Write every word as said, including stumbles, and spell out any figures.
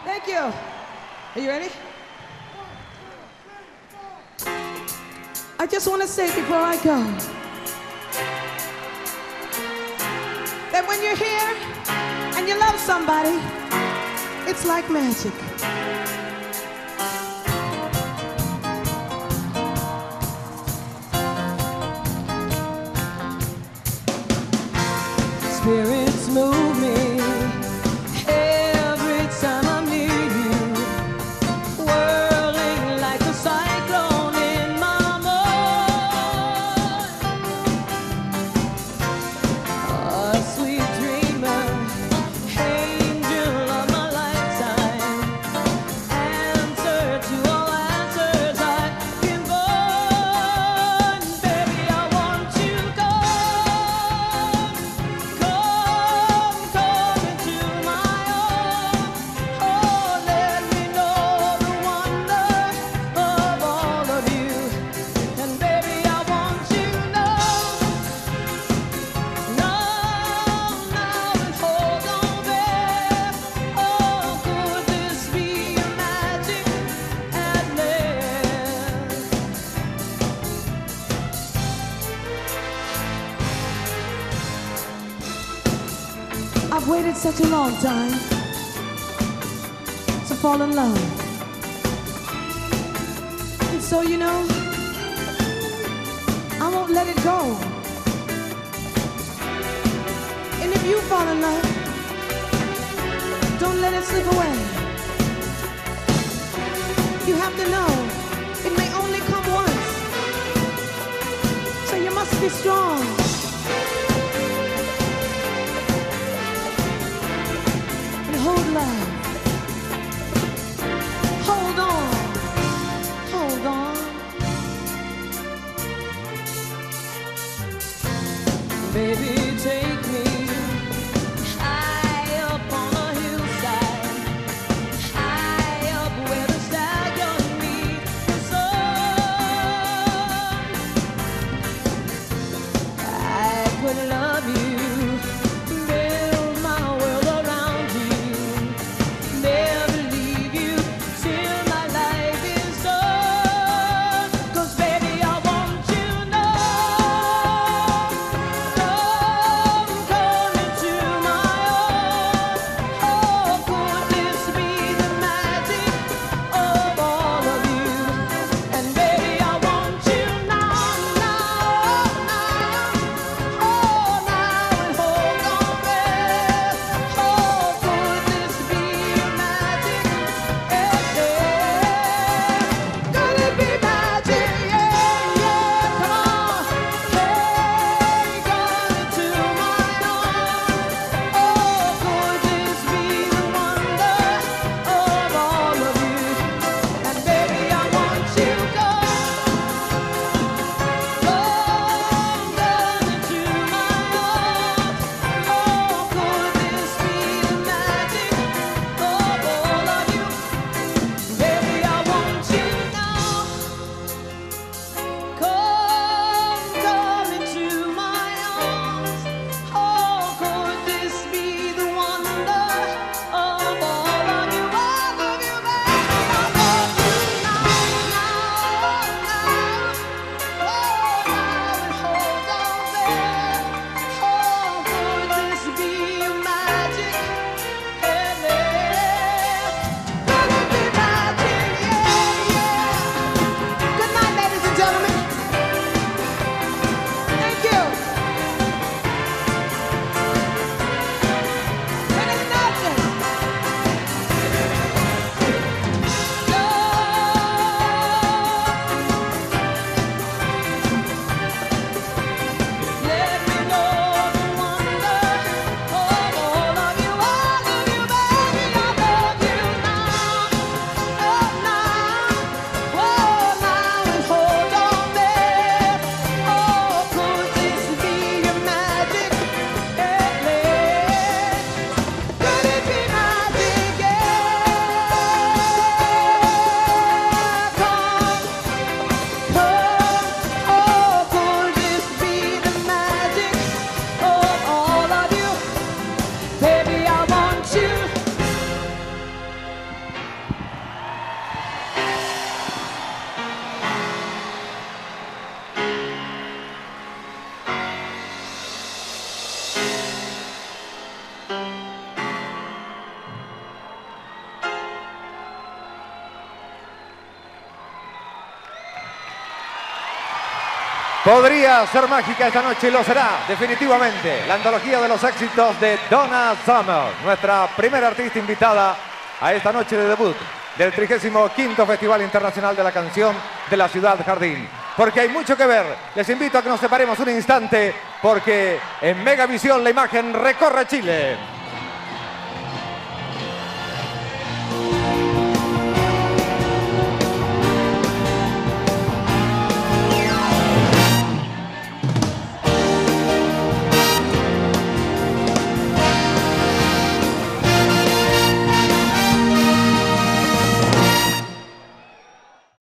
Thank you. Are you ready? I just want to say before I go that when you're here and you love somebody, it's like magic. Spirits move me. I've waited such a long time to fall in love. And so, you know, I won't let it go. And if you fall in love, don't let it slip away. You have to know it may only come once. So you must be strong. Hold love. Hold on. Hold on. Baby, take me high up on a hillside, high up where the stallion meets the sun. Podría ser mágica esta noche y lo será, definitivamente. La antología de los éxitos de Donna Summer, nuestra primera artista invitada a esta noche de debut del trigésimo quinto Festival Internacional de la Canción de la Ciudad Jardín. Porque hay mucho que ver. Les invito a que nos separemos un instante porque en Megavisión la imagen recorre Chile.